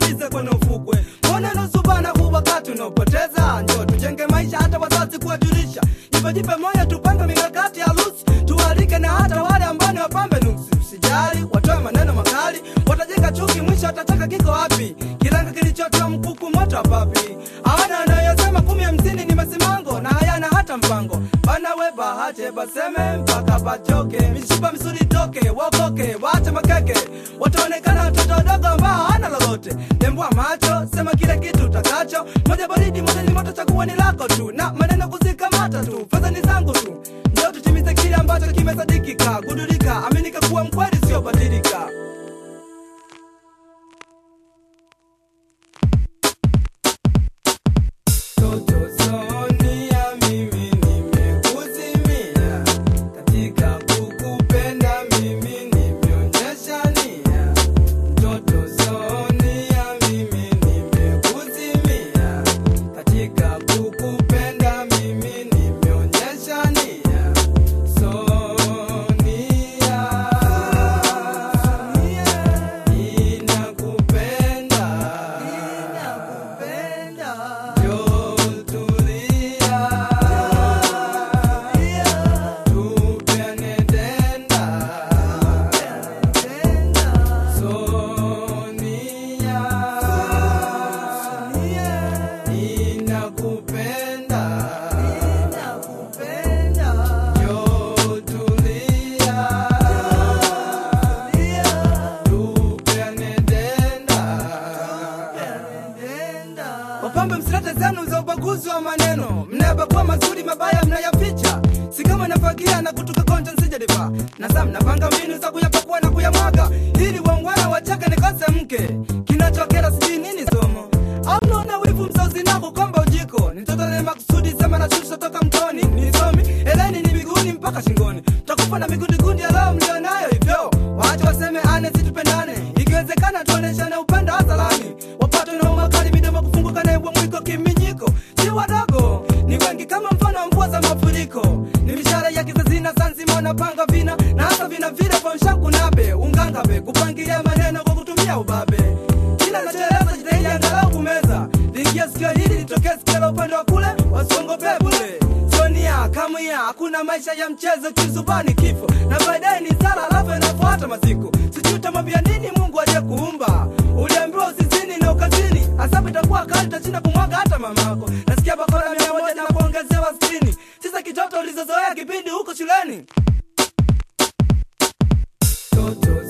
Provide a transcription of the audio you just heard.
bize kwenye ufukwe. Mbona nusu bana huu wakati unaopoteza? Njoo tujenge maisha hata wazazi kuwajulisha. Jipe moyo tupange mikakati ya harusi. Tualike na hata wale ambao ni wapambe nuksi. Usijali, watoe maneno makali. Watajenga chuki mwisho watataka kiko wapi? Kilanga kilichotoa mkuku moto wa papi. Hawana anayosema 10-50 ni masimango na hayana hata mpango. Bana we bahache baseme mpaka bachoke. Mishipa misuri toke, wakoke, waache makeke. Wataonekana watoto wadogo ambao hana lolote. Tembua macho, sema kile kitu utakacho. Moja baridi, moja ni moto, chaguo ni lako tu. Na maneno kuzikamata tu, fedha ni zangu tu. Ndio tutimize kile ambacho kimesadikika. Gudulika, aminika kuwa mkweli sio badilika. Wapambe msilete zenu za ubaguzi wa maneno. Mnayabagua mazuri mabaya mnayaficha. Si kama nafagia na kutuka konja nsijadifa. Na saa mnapanga mbinu za kuyapakua na kuyamwaga. Ili wangwana wachake nikose mke. Kinachokera sijui nini somo. Au naona wivu msauzi nako kwamba ujiko. Nitotale makusudi sema na shusha toka mtoni. Nisomi, eleni ni miguuni mpaka shingoni. Takufa na migundi ya lao mlio nayo hivyo. Waache waseme ane situpendane. Ikiwezekana tuoneshane upendo hadharani. Wapate na umakali midomo kufunguka na ewa mwiko kiminyiko. Si wadogo, ni wengi kama mfano wa mvua za mafuriko. Ni mishara ya kizazi na sanzima wanapanga vina. Na hata vina vile fonshaku nabe, ungangabe. Kupangilia maneno kwa kutumia ubabe. Kila nachoeleza jitahidi angalau kumeza. Lingia sikio hili litokee sikio la upande wa kule. Wasongope bule. Sonia, kamuya, hakuna maisha ya mchezo kizubani kifo. Na baadaye ni sala alafu inafuata masiku. Sijui utamwambia nini Mungu aje kuumba. Uliambiwa usizini na ukazini. Asabu itakuwa kali utashinda kumwaga hata mamako. Nasikia bakora 100 na kuongezewa 60. Sisa kitoto ulizozoea kipindi huko shuleni. Toto